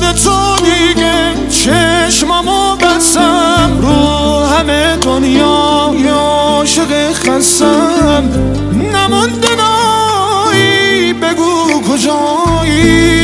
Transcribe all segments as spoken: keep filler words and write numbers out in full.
بعد تو دیگه چشمامو بستم، رو همه دنیا یا عاشق خستم. نمونده نایی بگو کجایی،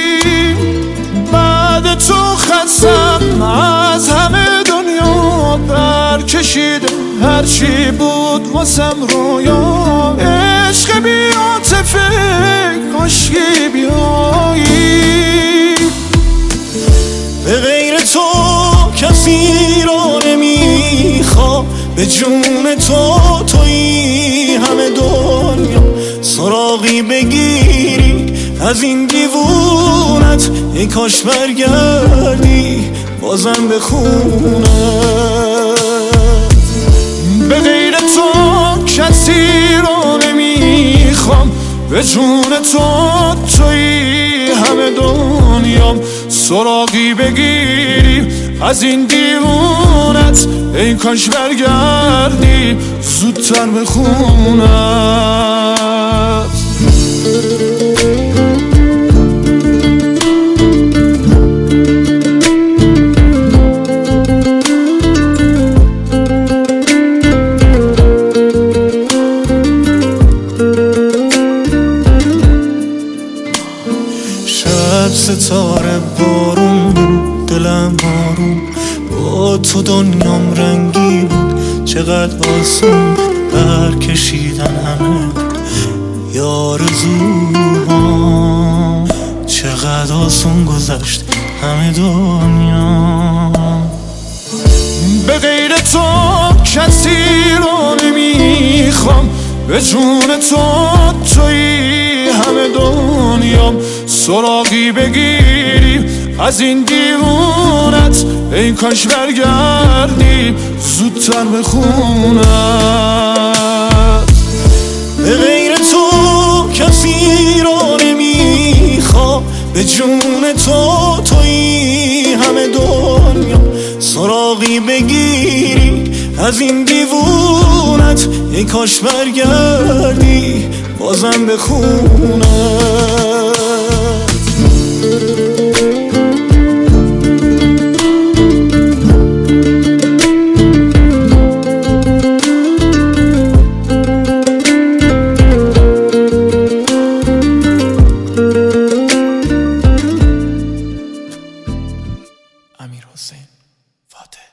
بعد تو خستم از همه دنیا پر کشیده، هرچی بود واسم رویا. عشق بی عاطفه کاشکی بیایی، به غیر تو کسی رو نمیخوام، به جون تو تویی همه دنیا. سراغی بگیری از این دیوونت، ای کاش برگردی بازم به خونت. به غیر تو کسی رو نمیخوام، به جون تو تویی همه دنیام. سراغی بگیری از این دیوونت، ای کاش برگردی زودتر به خونت. شب ستاره بارون، دلم آروم، با تو دنیام رنگی بود. چقدر آسون برکشیدن همه یارزوها، چقدر آسون گذشت همه دنیا. به غیر تو کسی رو نمیخوام، به جون تو تویی همه دنیام. سراغی بگیری از این دیوونت، ای کاش برگردی زودتر به خونت. به غیر تو کسی رو نمیخوام، به جون تو تویی همه دنیا. سراغی بگیری از این دیوونت، ای کاش برگردی بازم به خونت. امیر حسین فاتح.